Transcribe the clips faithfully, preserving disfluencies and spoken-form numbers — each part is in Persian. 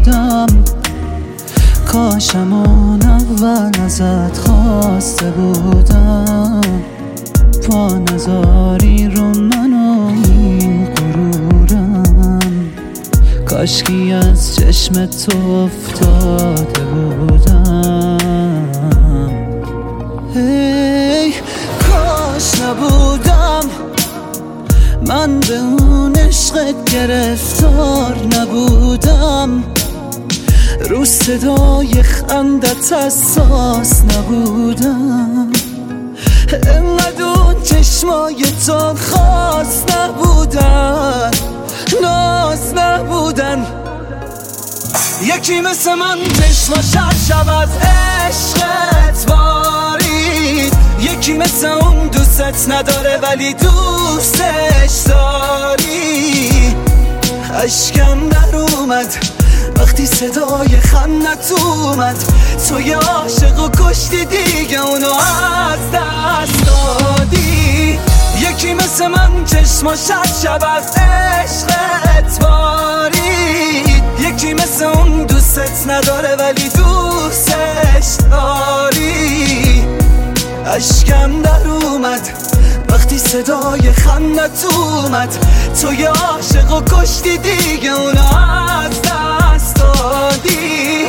بودم، کاشم اون اول ازت خواسته بودم. پا نذاری رو من و این غرورم، کاشکی از چشم تو افتاده بودم. هی کاش نبودم من به اون عشقت گرفتار نبودم، رو صدای خندت حساس نبودم، انقدر اون چشمای تو خاص نبودن، ناز نبودن. یکی مثل من چشماش شب از عشقت بارید، یکی مثل اون دوستت نداره ولی دوستش داری. اشکم در اومد وقتی صدای خندت اومد، تو یه عاشق و کشتی دیگه اونو از دست دادی. یکی مثل من چشماش شب از عشقت بارید، یکی مثل اون دوستت نداره ولی دوستش داری. اشکم در اومد وقتی صدای خندت اومد، تو یه عاشق و کشتی دیگه اونو از دست دادی.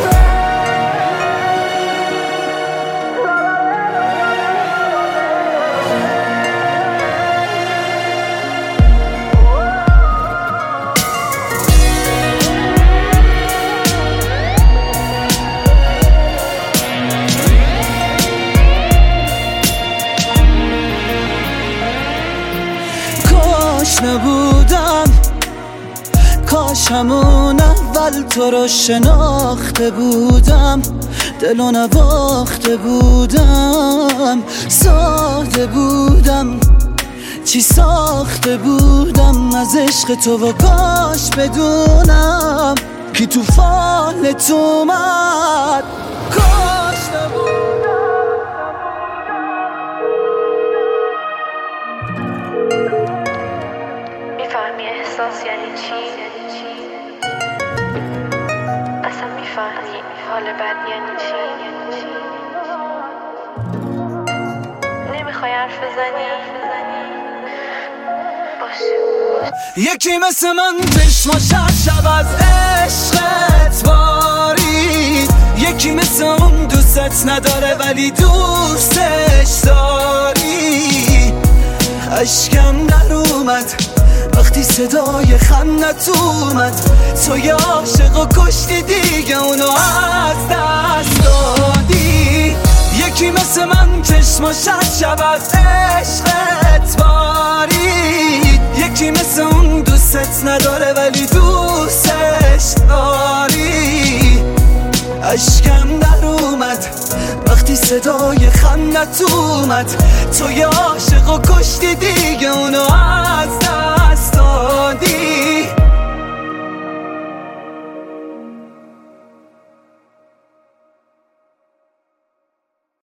کاش نبودم، کاش همون اول تو رو شناخته بودم، دلو نواخته بودم، ساخته بودم، چی ساخته بودم از عشق تو. و کاش بدونم که توفانت اومد. کاش نبودم. میفهمی احساس یعنی چی؟ اصلا میفهمی حال بد یعنی چی؟ نمیخوای حرف بزنی؟ باشه. یکی مثل من چشماش شب از عشقت بارید، یکی مثل اون دوستت نداره ولی دوستش داری. اشکم در اومد وقتی صدای خندت اومد، تو یه عاشق و کشتی دیگه اونو از دست دادی. یکی مثل من چشماش شب از عشقت بارید، یکی مثل اون دوستت نداره ولی دوستش داری. اشکم در اومد وقتی صدای خندت اومد، تو یه عاشق و کشتی دیگه اونو از دست دادی.